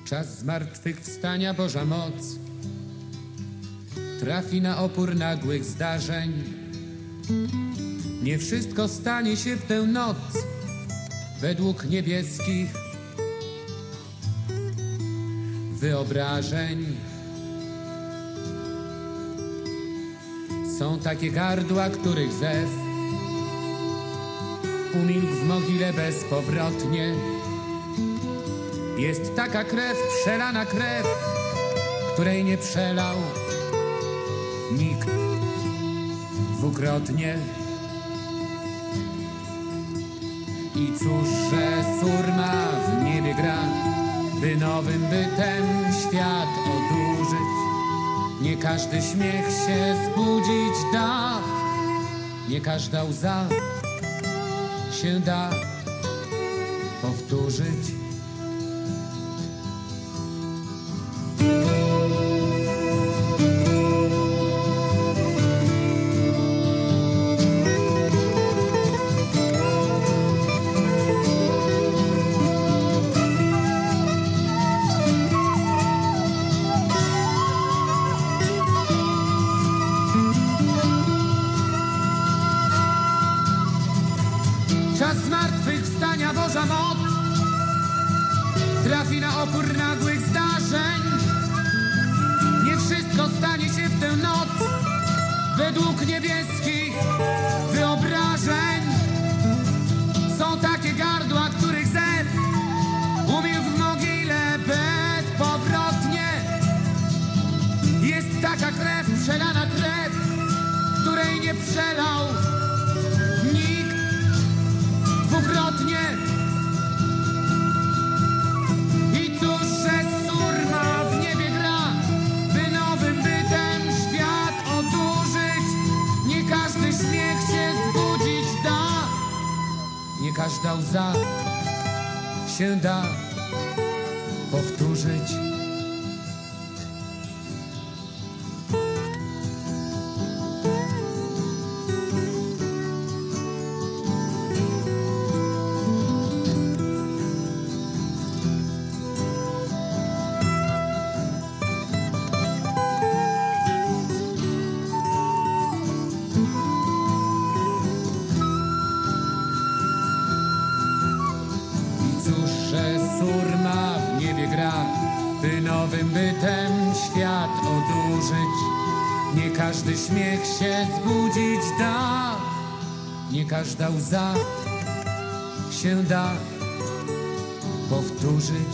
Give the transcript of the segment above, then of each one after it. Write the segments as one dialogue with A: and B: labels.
A: Czas zmartwychwstania Boża moc trafi na opór nagłych zdarzeń. Nie wszystko stanie się w tę noc według niebieskich wyobrażeń. Są takie gardła, których zew umilkł w mogile bezpowrotnie. Jest taka krew, przelana krew, której nie przelał nikt dwukrotnie. I cóż, że surma w niebie gra, by nowym bytem świat odurzyć. Nie każdy śmiech się zbudzić da, nie każda łza się da powtórzyć. Czas zmartwychwstania Boża moc trafi na opór nagłych zdarzeń. Nie wszystko stanie się w tę noc według niebieskich wyobrażeń. Są takie gardła, których zew umilkł w mogile bezpowrotnie. Jest taka krew, przelana krew, której nie przelał nikt dwukrotnie. I cóż, że surma w niebie gra, by nowym bytem świat odurzyć. Nie każdy śmiech się zbudzić da, nie każda łza się da powtórzyć. Cóż, że surma w niebie gra, by nowym bytem świat odurzyć. Nie każdy śmiech się zbudzić da, nie każda łza się da powtórzyć.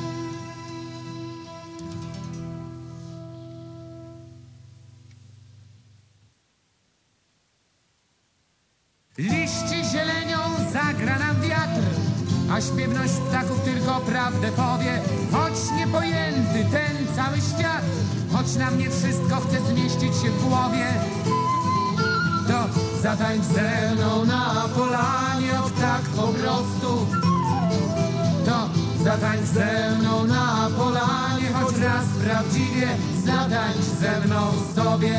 A: Liści zielenią zagra nam wiatr, a śpiewność ptaków tylko prawdę powie. Choć niepojęty ten cały świat, choć nam nie wszystko chce zmieścić się w głowie, to zatańcz ze mną na polanie, o tak po prostu. To zatańcz ze mną na polanie, choć raz prawdziwie zatańcz ze mną sobie.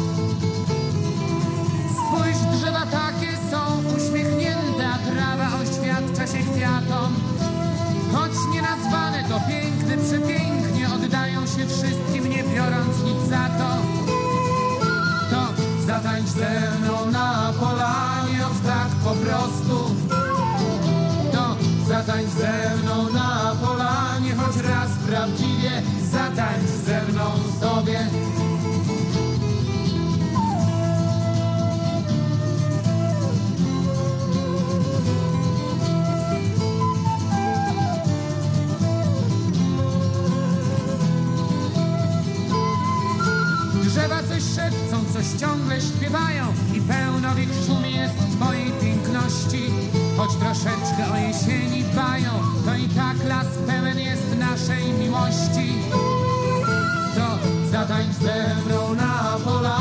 A: Spójrz, drzewa takie są uśmiechnięte, a trawa oświadcza się kwiatom. Choć nienazwane to piękne, przepięknie oddają się wszystkim, nie biorąc nic za to. To zatańcz ze mną na polanie, o tak po prostu. To zatańcz ze mną na polanie, choć raz prawdziwie zatańcz ze mną sobie. Drzewa coś szepcą, coś ciągle śpiewają i pełno w ich szumie jest twojej piękności. Choć troszeczkę o jesieni dbają, to i tak las pełen jest naszej miłości. To zatańcz ze mną na polanie.